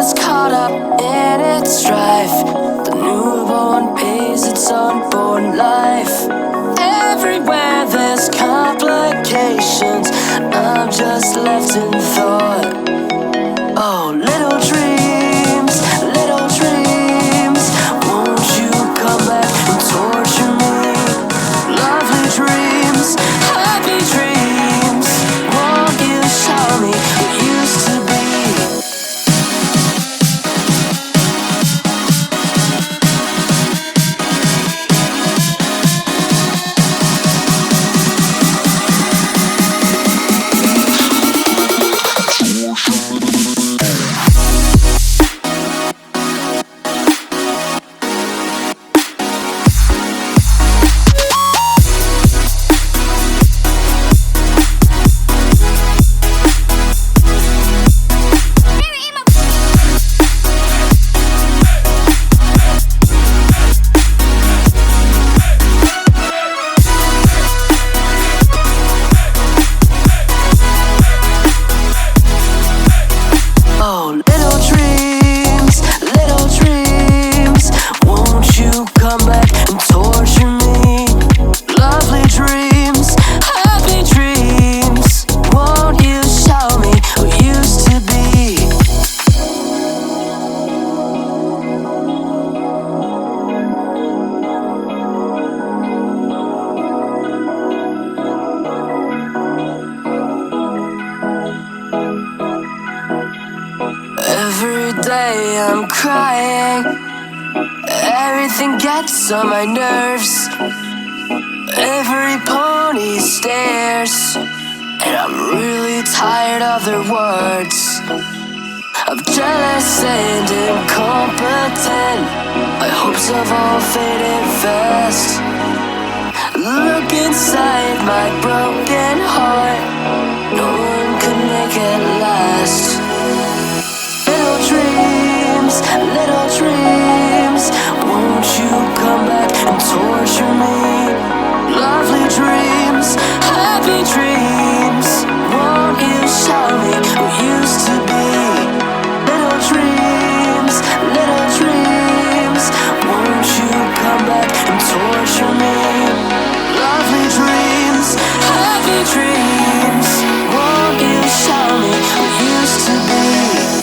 gets caught up in its strife. The newborn pays its unborn life. Everywhere there's complications, I'm just left in thought. Oh, little dreams, won't you come back and torture me? Lovely dreams, happy dreams, won't you show me what used to be? Every day I'm crying, everything gets on my nerves. Every pony stares, and I'm really tired of their words. I'm jealous and incompetent, my hopes have all faded fast. Look inside my broken heart, no one could make it last. Little dreams, won't you come back and torture me? Lovely dreams, happy dreams, won't you show me what used to be? Little dreams, won't you come back and torture me? Lovely dreams, happy dreams, won't you show me what used to be?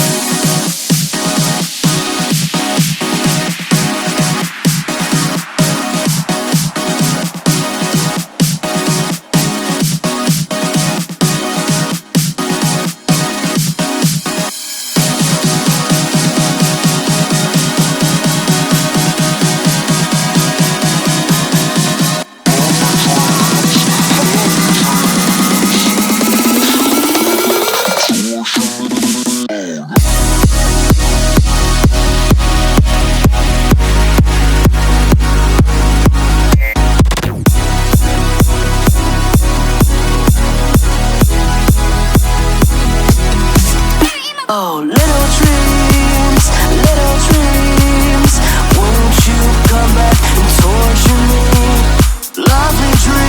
Oh, little dreams, won't you come back and torture me? Lovely dreams.